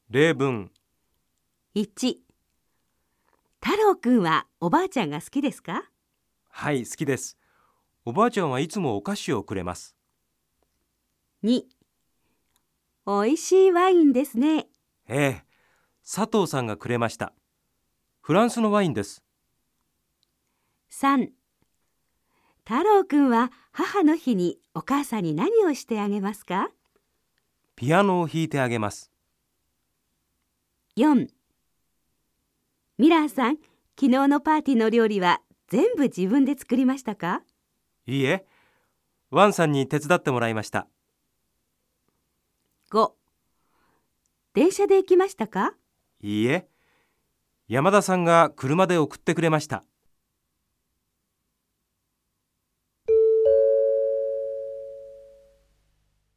例文。 1、太郎くんはおばあちゃんが好きですか？ はい、好きです。おばあちゃんはいつもお菓子をくれます。 2、おいしいワインですね。 ええ、佐藤さんがくれました。フランスのワインです。 3、太郎くんは母の日にお母さんに何をしてあげますか？ ピアノを弾いてあげます。 4、ミラーさん、昨日のパーティーの料理は全部自分で作りましたか？ いいえ、ワンさんに手伝ってもらいました。 5、電車で行きましたか？ いいえ、山田さんが車で送ってくれました。